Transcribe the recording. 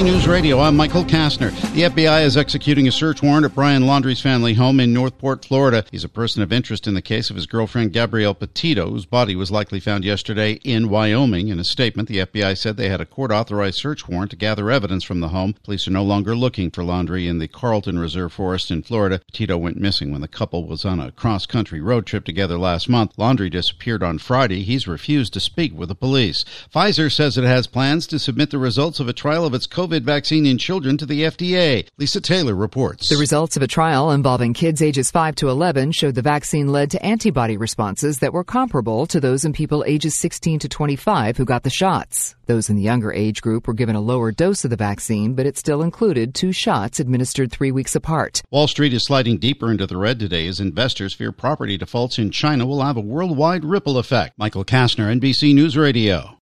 News Radio, I'm Michael Kastner. The FBI is executing a search warrant at Brian Laundrie's family home in Northport, Florida. He's a person of interest in the case of his girlfriend, Gabrielle Petito, whose body was likely found yesterday in Wyoming. In a statement, the FBI said they had a court-authorized search warrant to gather evidence from the home. Police are no longer looking for Laundrie in the Carlton Reserve Forest in Florida. Petito went missing when the couple was on a cross-country road trip together last month. Laundrie disappeared on Friday. He's refused to speak with the police. Pfizer says it has plans to submit the results of a trial of its COVID vaccine in children to the FDA. Lisa Taylor reports. The results of a trial involving kids ages 5 to 11 showed the vaccine led to antibody responses that were comparable to those in people ages 16 to 25 who got the shots. Those in the younger age group were given a lower dose of the vaccine, but it still included 2 shots administered 3 weeks apart. Wall Street is sliding deeper into the red today as investors fear property defaults in China will have a worldwide ripple effect. Michael Kastner, NBC News Radio.